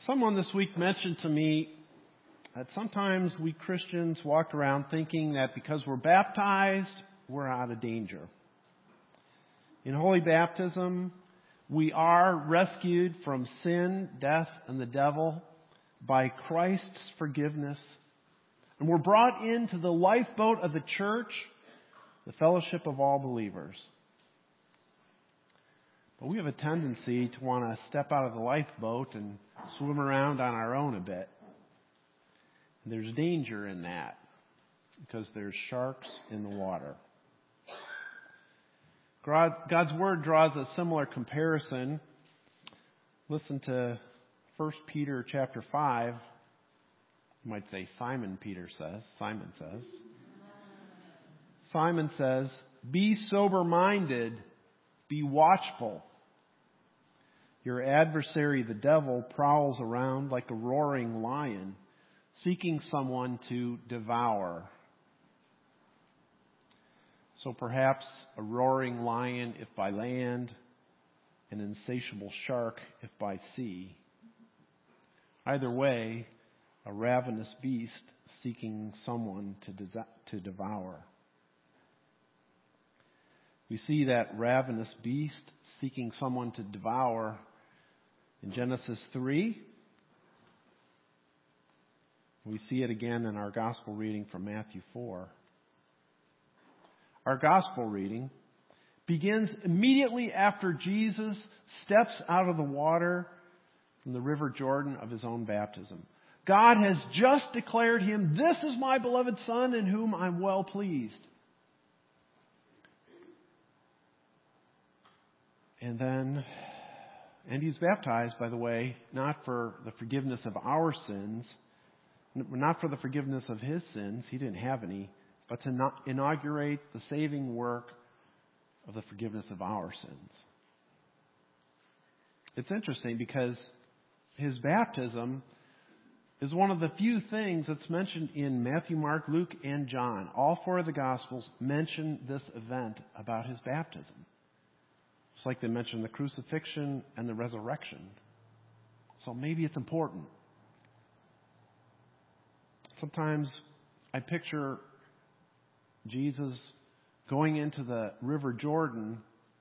Someone this week mentioned to me that sometimes we Christians walk around thinking that because we're baptized, we're out of danger. In holy baptism, we are rescued from sin, death, and the devil by Christ's forgiveness. And we're brought into the lifeboat of the church, the fellowship of all believers. But we have a tendency to want to step out of the lifeboat and swim around on our own a bit. And there's danger in that because there's sharks in the water. God's Word draws a similar comparison. Listen to 1 Peter chapter 5. You might say Simon says. Simon says, "Be sober-minded, be watchful. Your adversary, the devil, prowls around like a roaring lion, seeking someone to devour." So perhaps a roaring lion if by land, an insatiable shark if by sea. Either way, a ravenous beast seeking someone to devour. We see that ravenous beast seeking someone to devour in Genesis 3. We see it again in our gospel reading from Matthew 4. Our gospel reading begins immediately after Jesus steps out of the water from the river Jordan of his own baptism. God has just declared him, "This is my beloved Son in whom I'm well pleased." And he's baptized, by the way, not for the forgiveness of our sins, not for the forgiveness of his sins, he didn't have any, but to inaugurate the saving work of the forgiveness of our sins. It's interesting because his baptism is one of the few things that's mentioned in Matthew, Mark, Luke, and John. All four of the Gospels mention this event about his baptism. It's like they mention the crucifixion and the resurrection. So maybe it's important. Sometimes I picture Jesus going into the River Jordan,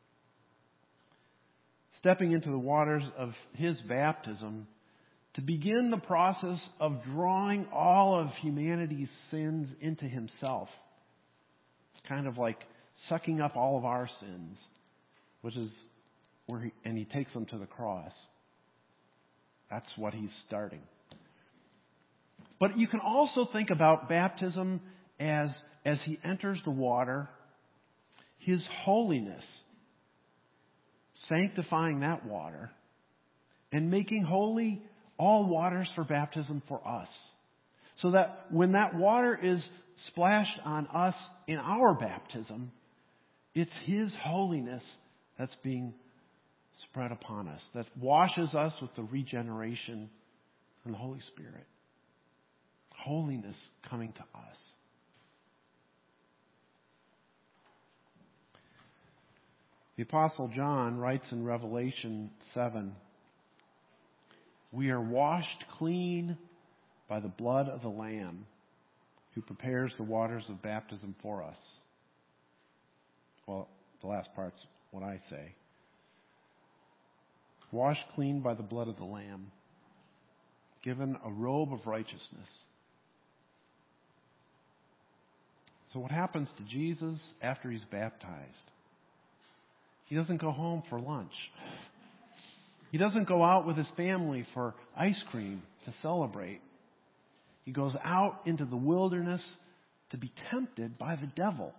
stepping into the waters of his baptism to begin the process of drawing all of humanity's sins into himself. It's kind of like sucking up all of our sins, which is where he takes them to the cross. That's what he's starting. But you can also think about baptism as he enters the water, his holiness, sanctifying that water, and making holy all waters for baptism for us. So that when that water is splashed on us in our baptism, it's his holiness that's being spread upon us, that washes us with the regeneration and the Holy Spirit. Holiness coming to us. The Apostle John writes in Revelation 7, "We are washed clean by the blood of the Lamb who prepares the waters of baptism for us." Well, the last part's what I say. Washed clean by the blood of the Lamb, given a robe of righteousness. So what happens to Jesus after he's baptized? He doesn't go home for lunch. He doesn't go out with his family for ice cream to celebrate. He goes out into the wilderness to be tempted by the devil.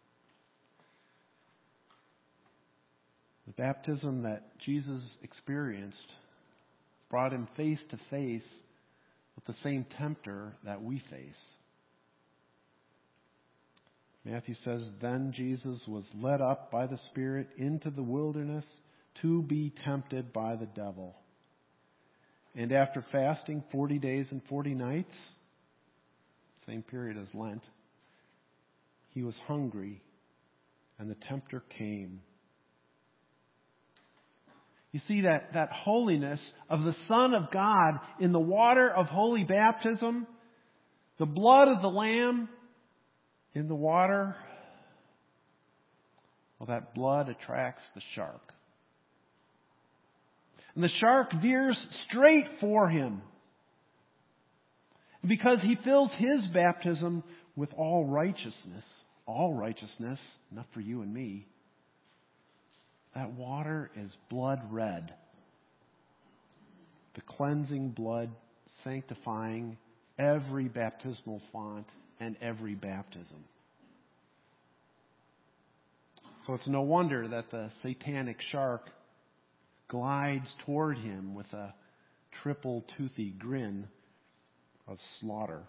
The baptism that Jesus experienced brought him face to face with the same tempter that we face. Matthew says, "Then Jesus was led up by the Spirit into the wilderness to be tempted by the devil. And after fasting 40 days and 40 nights," same period as Lent, "he was hungry, and the tempter came." You see that holiness of the Son of God in the water of holy baptism, the blood of the Lamb in the water. Well, that blood attracts the shark. And the shark veers straight for him. Because he fills his baptism with all righteousness, enough for you and me. That water is blood red. The cleansing blood sanctifying every baptismal font and every baptism. So it's no wonder that the satanic shark glides toward him with a triple toothy grin of slaughter.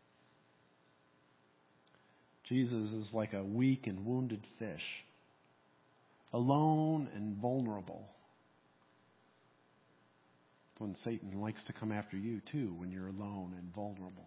Jesus is like a weak and wounded fish, alone and vulnerable. When Satan likes to come after you too, when you're alone and vulnerable.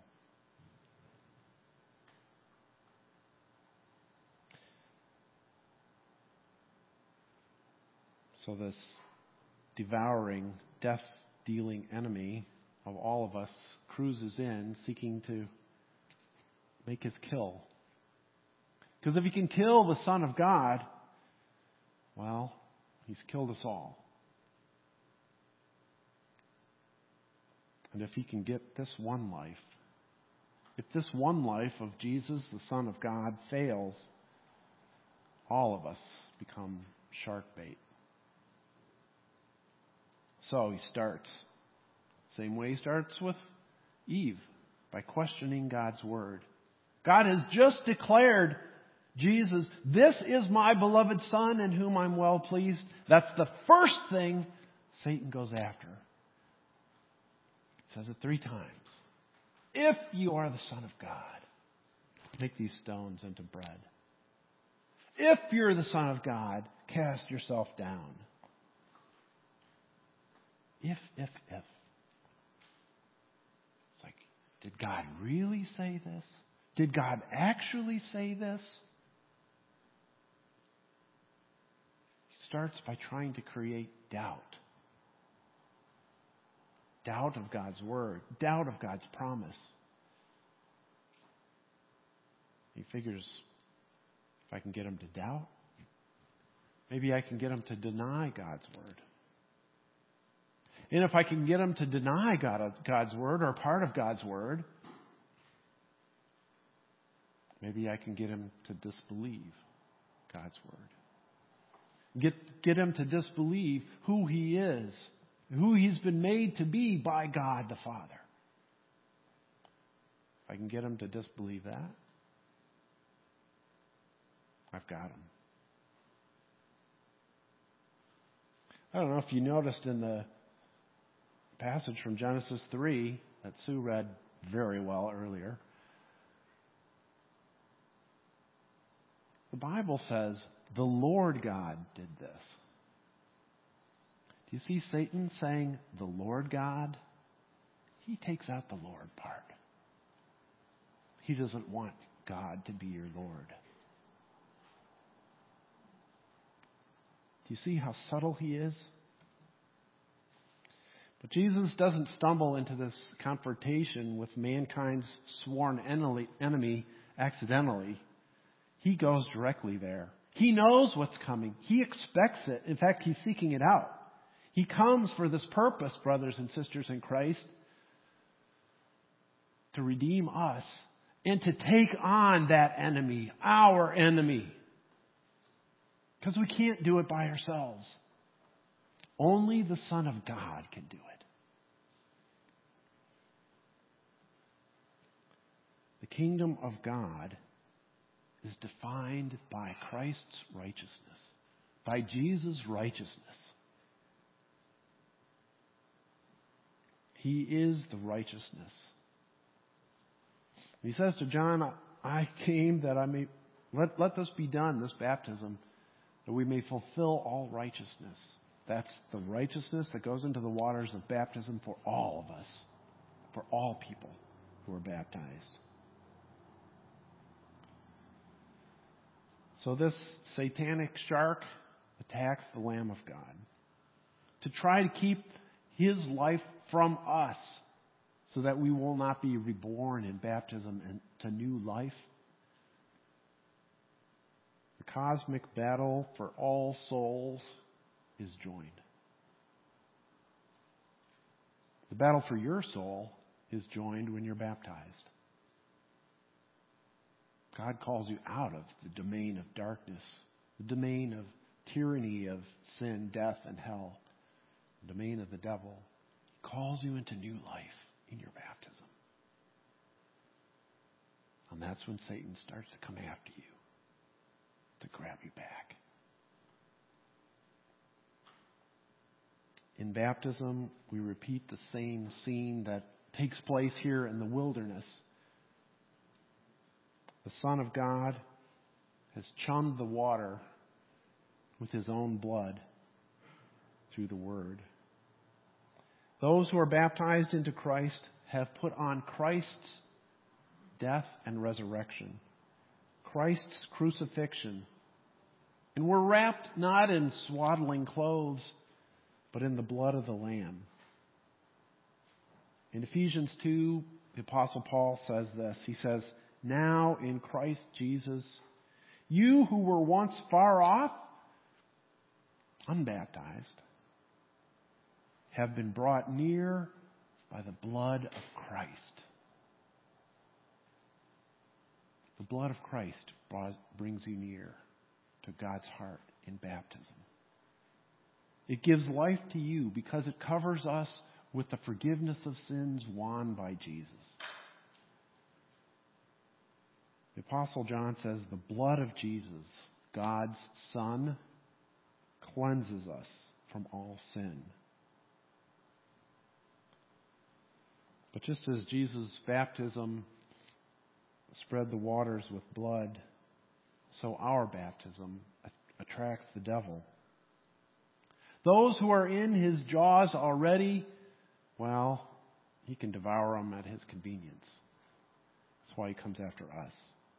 So this devouring, death-dealing enemy of all of us cruises in, seeking to make his kill. Because if he can kill the Son of God, well, he's killed us all. And if he can get this one life, if this one life of Jesus, the Son of God, fails, all of us become shark bait. So he starts, same way he starts with Eve, by questioning God's Word. God has just declared Jesus, this is my beloved Son in whom I'm well pleased. That's the first thing Satan goes after. He says it 3 times. If you are the Son of God, make these stones into bread. If you're the Son of God, cast yourself down. If. It's like, did God really say this? Did God actually say this? He starts by trying to create doubt. Doubt of God's Word. Doubt of God's promise. He figures, if I can get him to doubt, maybe I can get him to deny God's Word. And if I can get him to deny God's Word or part of God's Word, maybe I can get him to disbelieve God's Word. Get him to disbelieve who he is, who he's been made to be by God the Father. If I can get him to disbelieve that, I've got him. I don't know if you noticed in the passage from Genesis 3 that Sue read very well earlier. The Bible says the Lord God did this. Do you see Satan saying the Lord God? He takes out the Lord part. He doesn't want God to be your Lord. Do you see how subtle he is? But Jesus doesn't stumble into this confrontation with mankind's sworn enemy accidentally. He goes directly there. He knows what's coming. He expects it. In fact, he's seeking it out. He comes for this purpose, brothers and sisters in Christ, to redeem us and to take on that enemy, our enemy. Because we can't do it by ourselves. Only the Son of God can do it. The kingdom of God is defined by Christ's righteousness, by Jesus' righteousness. He is the righteousness. He says to John, I came that I may, let this be done, this baptism, that we may fulfill all righteousness. That's the righteousness that goes into the waters of baptism for all of us, for all people who are baptized. So this satanic shark attacks the Lamb of God. to try to keep His life from us so that we will not be reborn in baptism into new life. The cosmic battle for all souls is joined. The battle for your soul is joined when you're baptized. God calls you out of the domain of darkness, the domain of tyranny of sin, death, and hell, the domain of the devil. He calls you into new life in your baptism. And that's when Satan starts to come after you, to grab you back. In baptism, we repeat the same scene that takes place here in the wilderness. The Son of God has chummed the water with His own blood through the Word. Those who are baptized into Christ have put on Christ's death and resurrection, Christ's crucifixion, and we're wrapped not in swaddling clothes, but in the blood of the Lamb. In Ephesians 2, the Apostle Paul says this. He says, "Now in Christ Jesus, you who were once far off, unbaptized, have been brought near by the blood of Christ." The blood of Christ brings you near to God's heart in baptism. It gives life to you because it covers us with the forgiveness of sins won by Jesus. The Apostle John says the blood of Jesus, God's Son, cleanses us from all sin. But just as Jesus' baptism spread the waters with blood, so our baptism attracts the devil. Those who are in His jaws already, well, He can devour them at His convenience. That's why He comes after us.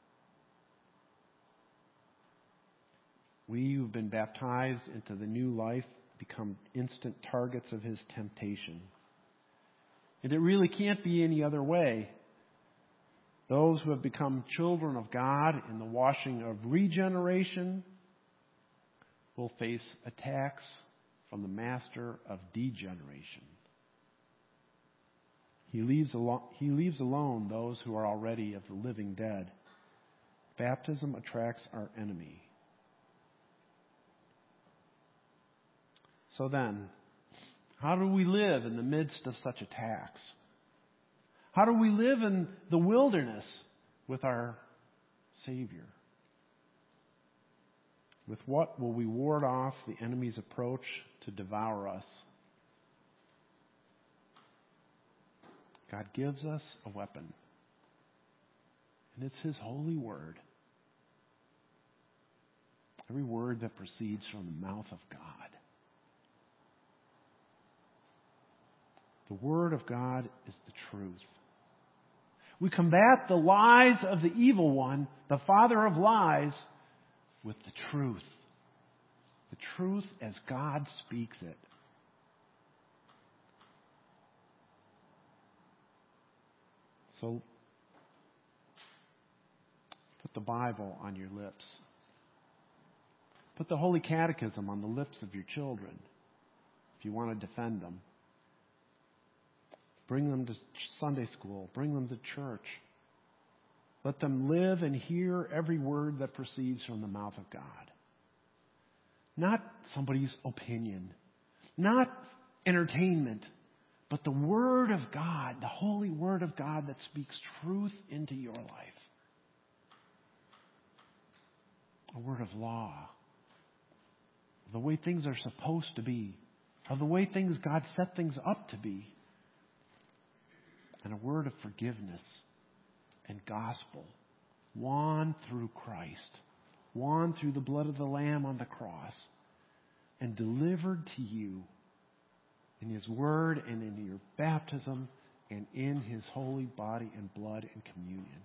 We who've been baptized into the new life become instant targets of His temptation. And it really can't be any other way. Those who have become children of God in the washing of regeneration will face attacks from the master of degeneration. He leaves alone those who are already of the living dead. Baptism attracts our enemy. So then, how do we live in the midst of such attacks? How do we live in the wilderness with our Savior? With what will we ward off the enemy's approach to devour us? God gives us a weapon, and it's His holy word. Every word that proceeds from the mouth of God. The Word of God is the truth. We combat the lies of the evil one, the father of lies, with the truth. The truth as God speaks it. So, put the Bible on your lips. Put the Holy Catechism on the lips of your children if you want to defend them. Bring them to Sunday school. Bring them to church. Let them live and hear every word that proceeds from the mouth of God. Not somebody's opinion. Not entertainment. But the Word of God, the holy Word of God that speaks truth into your life. A word of law. The way things are supposed to be. Of the way things God set things up to be. And a word of forgiveness and gospel won through Christ, won through the blood of the Lamb on the cross, and delivered to you in His Word and in your baptism and in His holy body and blood and communion.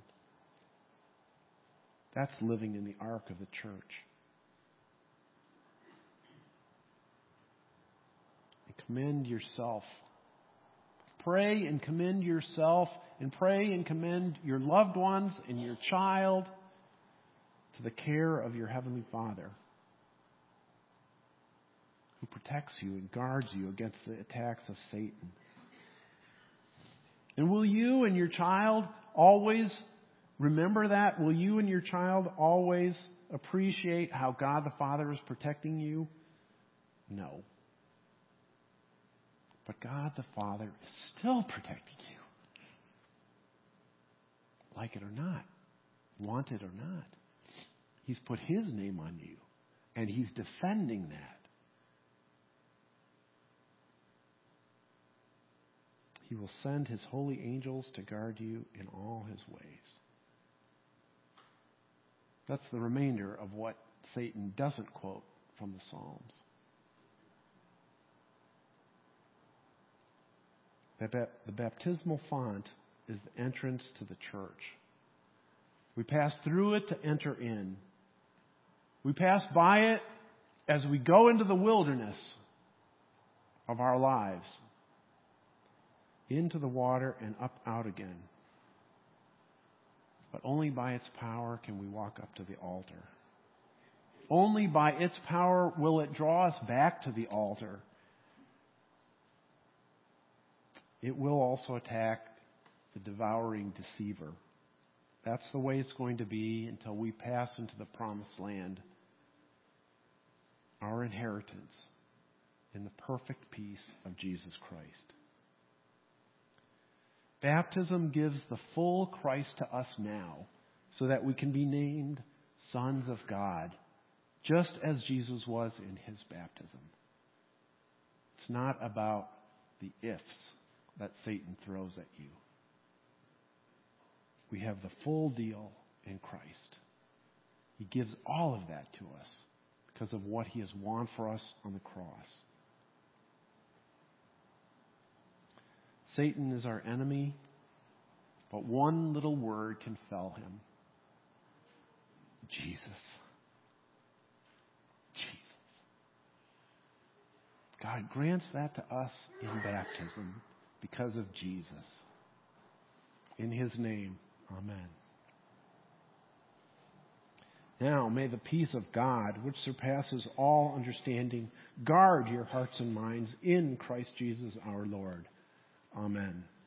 That's living in the ark of the church. And Commend yourself. Pray and commend yourself, and pray and commend your loved ones and your child to the care of your Heavenly Father, who protects you and guards you against the attacks of Satan. And will you and your child always remember that? Will you and your child always appreciate how God the Father is protecting you? No. But God the Father is still protecting you. Like it or not. Want it or not. He's put His name on you. And He's defending that. He will send His holy angels to guard you in all His ways. That's the remainder of what Satan doesn't quote from the Psalms. The baptismal font is the entrance to the church. We pass through it to enter in. We pass by it as we go into the wilderness of our lives, into the water and up out again. But only by its power can we walk up to the altar. Only by its power will it draw us back to the altar. It will also attack the devouring deceiver. That's the way it's going to be until we pass into the promised land, our inheritance in the perfect peace of Jesus Christ. Baptism gives the full Christ to us now so that we can be named sons of God, just as Jesus was in His baptism. It's not about the ifs that Satan throws at you. We have the full deal in Christ. He gives all of that to us because of what He has won for us on the cross. Satan is our enemy, but one little word can fell him. Jesus. Jesus. God grants that to us in baptism because of Jesus. In His name, amen. Now may the peace of God, which surpasses all understanding, guard your hearts and minds in Christ Jesus our Lord. Amen.